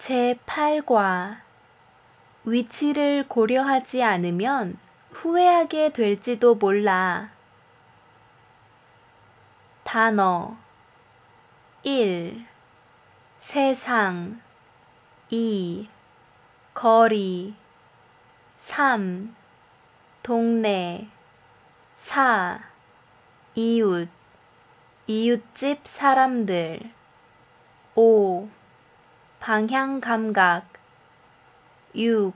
제8과 위치를 고려하지 않으면 후회하게 될지도 몰라. 단어 1. 세상 2. 거리 3. 동네 4. 이웃 이웃집 사람들 5. 방향 감각 6.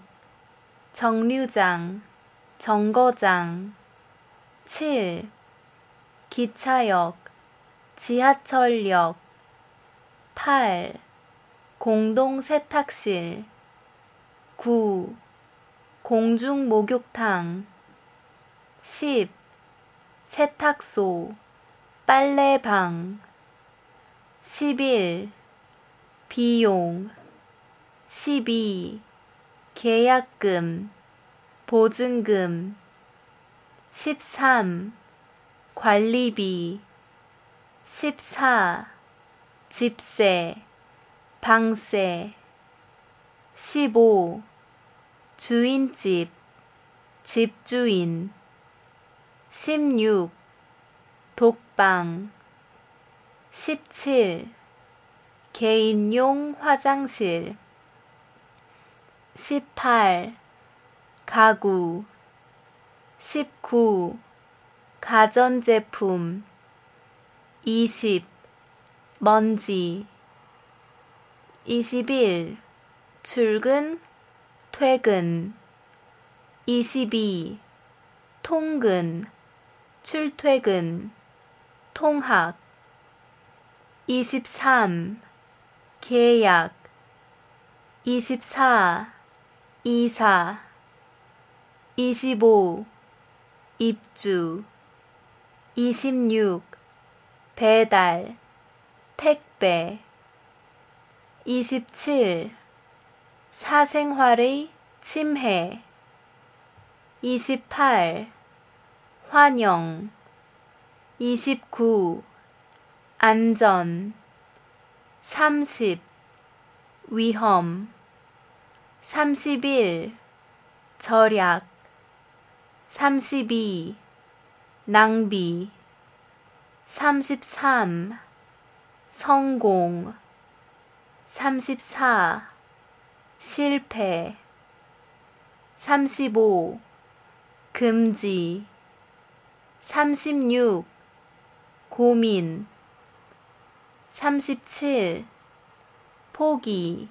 정류장 정거장 7. 기차역 지하철역 8. 공동 세탁실 9. 공중 목욕탕 10. 세탁소 빨래방 11. 비용 12. 계약금 보증금 13. 관리비 14. 집세 방세 15. 주인집 집주인 16. 독방 17. 개인용 화장실 18. 가구 19. 가전제품 20. 먼지 21. 출근 퇴근 22. 통근 출퇴근 통학 23. 계약 24. 이사 25. 입주 26. 배달 택배 27. 사생활의 침해 28. 환영 29. 안전 30. 위험 31. 절약 32. 낭비 33. 성공 34. 실패 35. 금지 36. 고민 37. 포기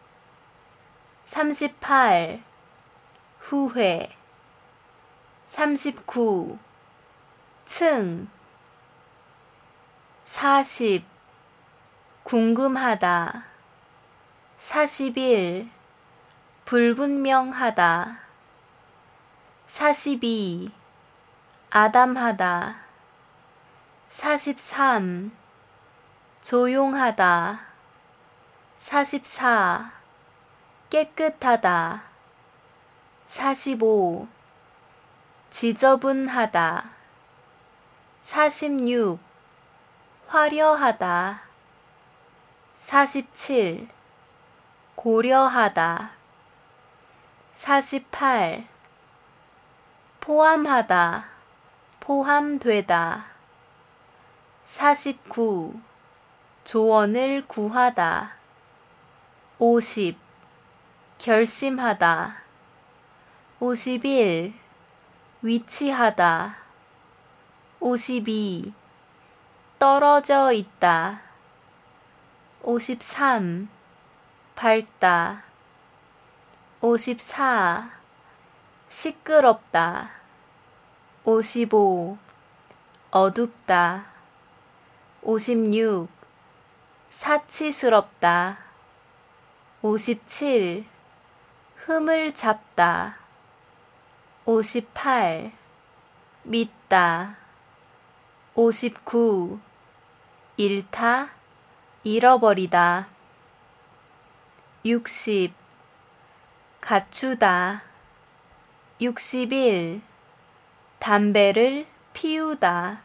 38. 후회 39. 층 40. 궁금하다 41. 불분명하다 42. 아담하다 43. 조용하다 44. 깨끗하다 45. 지저분하다 46. 화려하다 47. 고려하다 48. 포함하다 포함되다 49. 조언을 구하다 50. 결심하다 51. 위치하다 52. 떨어져 있다 53. 밝다 54. 시끄럽다 55. 어둡다 56. 사치스럽다 57. 흠을 잡다 58. 믿다 59. 잃다 잃어버리다 60. 갖추다 61. 담배를 피우다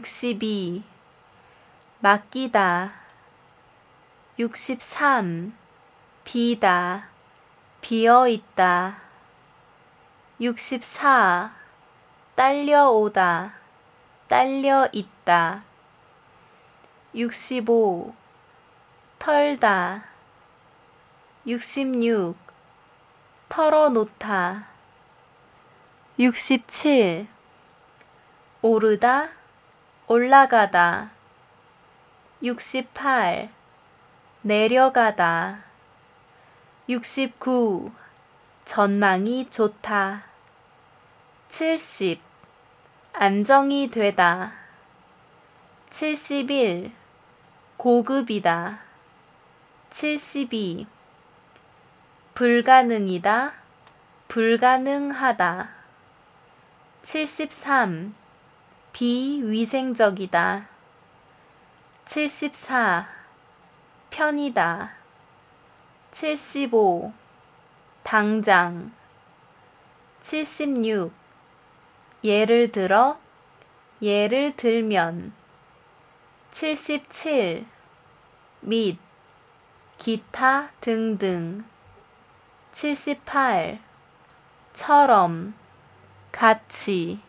62. 맡기다 63. 비다, 비어있다. 64. 딸려오다, 딸려있다. 65. 털다. 66. 털어놓다. 67. 오르다, 올라가다. 68. 내려가다. 69. 전망이 좋다. 70. 안정이 되다. 71. 고급이다. 72. 불가능이다, 불가능하다. 73. 비위생적이다. 74. 편이다. 75. 당장. 76. 예를 들어, 예를 들면. 77. 및, 기타 등등. 78. 처럼, 같이.